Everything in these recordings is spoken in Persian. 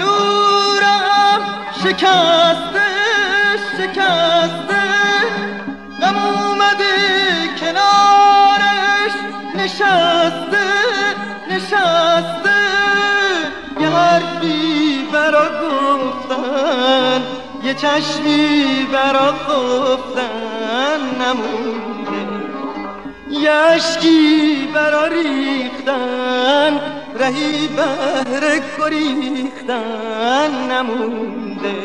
بلورم شکسته شکسته، غم اومده کنارش نشسته نشسته. یه حرفی برا گفتن، یه چشمی برا خفتن نمونده، یه اشکی برا ریختن، رهی بهر گریختن نمونده.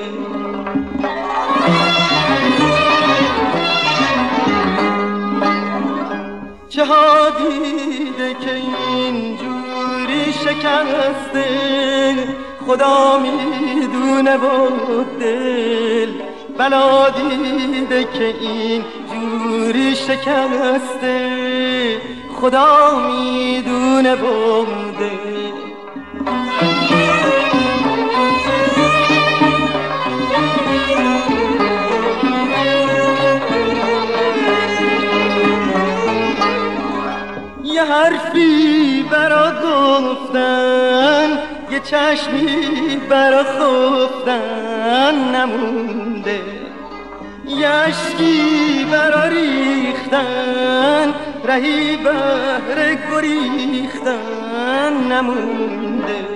چه ها دیده که اینجوری شکسته، خدا میدونه و دل بلا دیده که اینجوری شکسته، خدا میدونه و دل. یه حرفی برا گفتن، یه چشمی برا خفتن نمونده، یه اشکی برا ریختن، رهی بهر گریختن نمونده.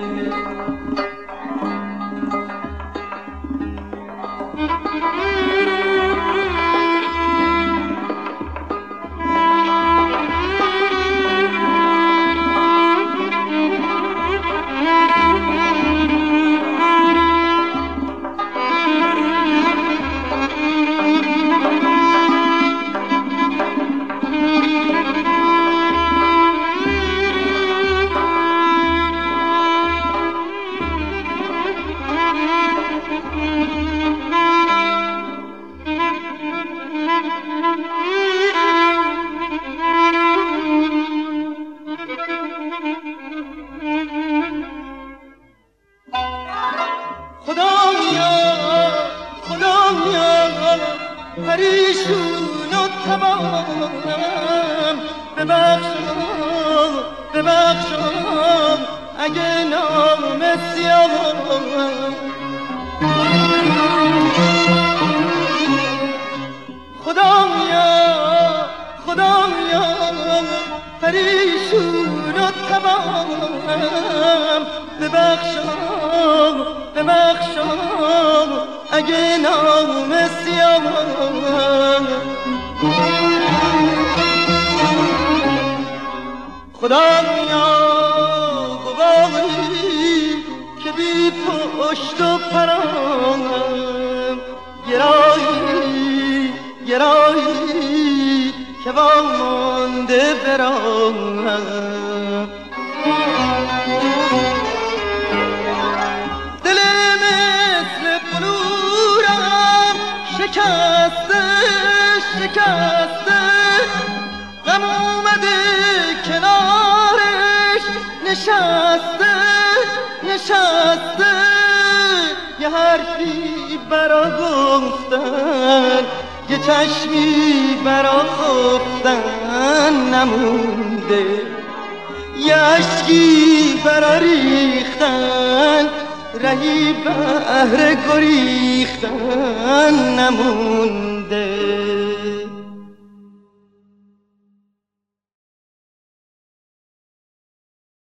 پریشون و تبانم، ببخشم ببخشم اگه نام سیاهم. خدایا پریشون و تبانم، ببخشم ببخشم اگه نام سیاهم. خدایا گواهی که بی پشت و پرام، گرایی گرایی که وامانده برام. دل مثل بلورم شکسته شکسته، غم اومده کنارش نشسته نشسته. یه حرفی برا گفتن، یه چشمی برا خفتن نمونده، یه اشکی برا ریختن، رهی بهر گریختن نمونده.